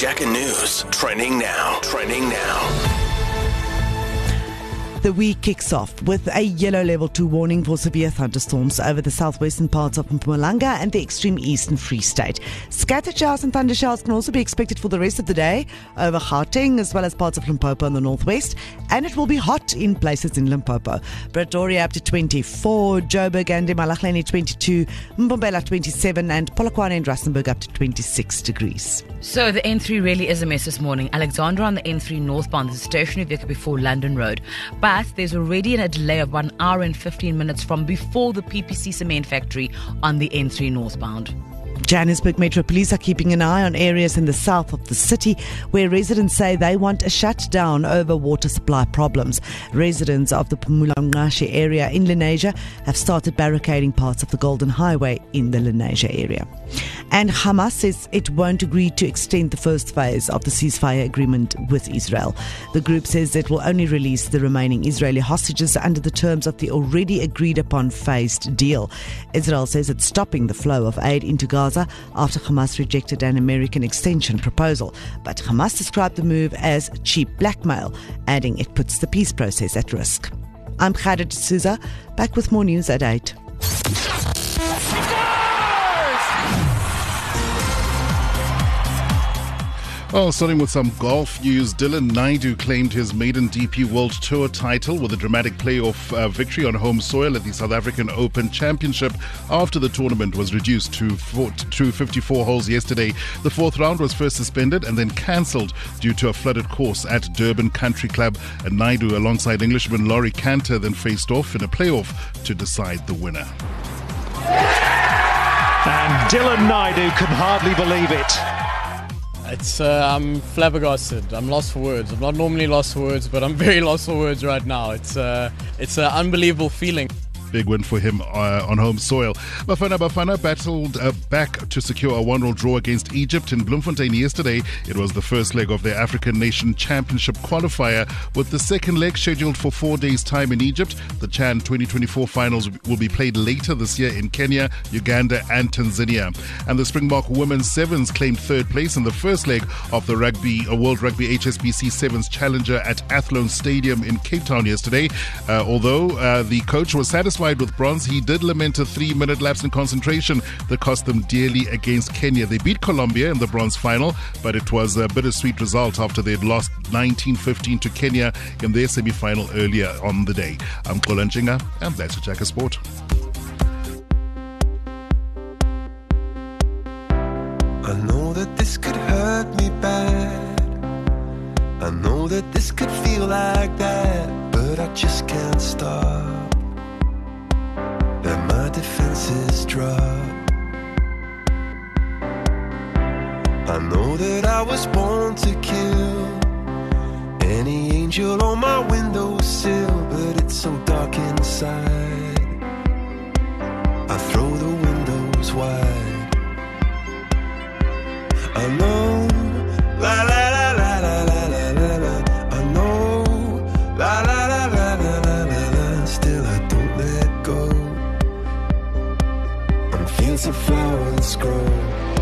Jacka News. Trending now. The week kicks off with a yellow level 2 warning for severe thunderstorms over the southwestern parts of Mpumalanga and the extreme eastern Free State. Scattered showers and thunder showers can also be expected for the rest of the day over Gauteng as well as parts of Limpopo in the northwest, and it will be hot in places in Limpopo. Pretoria up to 24, Joburg and Malahleni 22, Mbombela 27 and Polokwane and Rustenburg up to 26 degrees. So the N3 really is a mess this morning. Alexandra on the N3 northbound is a stationary vehicle before London Road. But there's already a delay of 1 hour and 15 minutes from before the PPC cement factory on the N3 northbound. Johannesburg Metro Police are keeping an eye on areas in the south of the city where residents say they want a shutdown over water supply problems. Residents of the Phumulangqashe area in Lenasia have started barricading parts of the Golden Highway in the Lenasia area. And Hamas says it won't agree to extend the first phase of the ceasefire agreement with Israel. The group says it will only release the remaining Israeli hostages under the terms of the already agreed upon phased deal. Israel says it's stopping the flow of aid into Gaza after Hamas rejected an American extension proposal. But Hamas described the move as cheap blackmail, adding it puts the peace process at risk. I'm Khaled Souza, back with more news at 8. Well, starting with some golf news, Dylan Naidu claimed his maiden DP World Tour title with a dramatic playoff victory on home soil at the South African Open Championship after the tournament was reduced to 54 holes yesterday. The fourth round was first suspended and then cancelled due to a flooded course at Durban Country Club, and Naidu alongside Englishman Laurie Canter then faced off in a playoff to decide the winner. And Dylan Naidu can hardly believe it. I'm flabbergasted. I'm lost for words. I'm not normally lost for words, but I'm very lost for words right now. It's an unbelievable feeling. Big win for him on home soil. Bafana battled back to secure a 1-1 draw against Egypt in Bloemfontein yesterday. It was the first leg of their African Nation Championship qualifier, with the second leg scheduled for 4 days' time in Egypt. The CHAN 2024 finals will be played later this year in Kenya, Uganda and Tanzania. And the Springbok Women's Sevens claimed third place in the first leg of the World Rugby HSBC Sevens Challenger at Athlone Stadium in Cape Town yesterday. Although the coach was satisfied with bronze, he did lament a 3-minute lapse in concentration that cost them dearly against Kenya. They beat Colombia in the bronze final, but it was a bittersweet result after they'd lost 19-15 to Kenya in their semi-final earlier on the day. I'm Kolan Chinga, and that's Jacka Sport. I know that this could hurt me bad. I know that this could feel like that, but I just can't stop. And my defenses drop. I know that I was born to kill any angel on my windowsill, but it's so dark inside. I throw the windows wide. I know, la la la la la la la la la. I know, la la la la la la la la. Still I don't let go. Fields of flowers grow.